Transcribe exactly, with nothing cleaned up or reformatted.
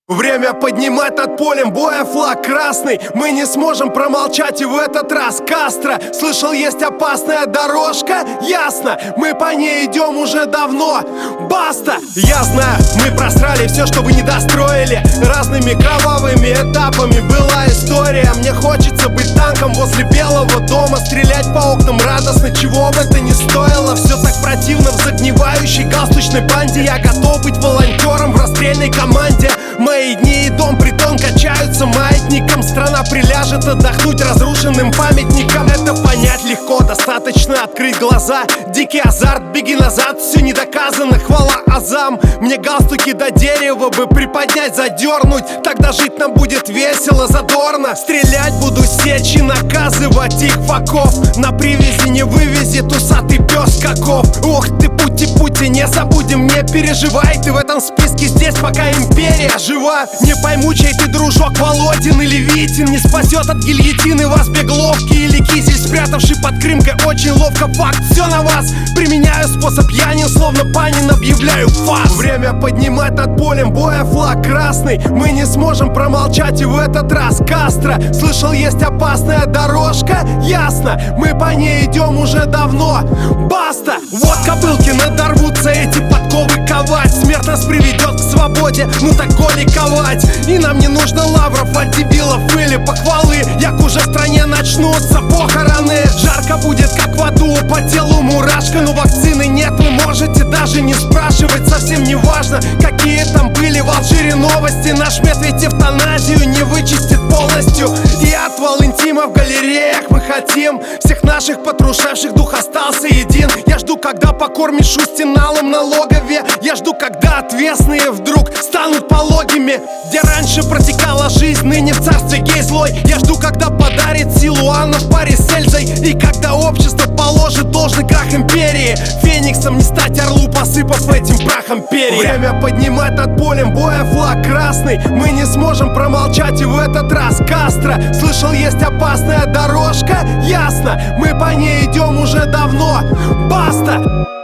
Время поднимать над полем боя флаг красный. Мы не сможем промолчать и в этот раз. Кастро, слышал, есть опасная дорожка? Ясно, мы по ней идем уже давно. Баста! Я знаю, мы просрали все, что вы не достроили. Разными кровавыми этапами была история. Мне хочется быть танком возле Белого дома, стрелять по окнам радостно, чего бы это ни стоило. Все так противно в загнивающей галстучной банде. Я готов быть волонтером в расстрельной команде. Мои дни и дом притон качаются маятником. Страна приляжет отдохнуть разрушенным памятником. Это понять легко, достаточно открыть глаза. Дикий азарт, беги назад, все не доказано, хвала азам. Мне галстуки до дерева бы приподнять, задернуть. Тогда жить нам будет весело, задорно. Стрелять буду, сечь и наказывать их факов. На привязи не вывезет усатый пес каков. Ух ты, пути-пути, не забудем, не переживай. Ты в этом списке здесь, пока империя жива. Не пойму, чей ты дружок, Володин или Витин. Не спасет от гильотины вас Бегловки или Кизель, спрятавший под Крымкой очень ловко факт. Все на вас, применяю способ Янин, словно Панин объявляю фас. Время поднимать над полем боя флаг красный. Мы не сможем промолчать и в этот раз. Кастро, слышал, есть опасная дорожка? Ясно, мы по ней идем уже давно. Баста! Вот кобылки надорвутся эти подковы ковать. Смерть нас приведет к свободе, ну так го ликовать. И нам не нужно лавров от дебилов или похвалы. Як уже в стране начнутся похороны. Жарко будет как в аду, по телу мурашка. Но вакцины нет, вы можете даже не спрашивать. Совсем не важно, какие там были в Алжире новости. Наш мед ведь эвтаназию не вычистит полностью. И отвал интима в галереях мы хотим. Всех наших потрушавших дух остался един. Я жду, когда покормишь устиналом на логове. Я жду, когда отвесные вдруг станут пологими. Где раньше протекала жизнь, ныне в царстве гей злой. Я жду, когда подарит силу Анна в паре с Эльзой. И когда общество положит должный крах империи. Фениксом не стать орлу, посыпав этим прахом перья. Время поднимать над полем боя флаг красный. Мы не сможем промолчать и в этот раз. Кастро, слышал, есть опасная дорожка? Ясно, мы по ней идем уже давно. Баста!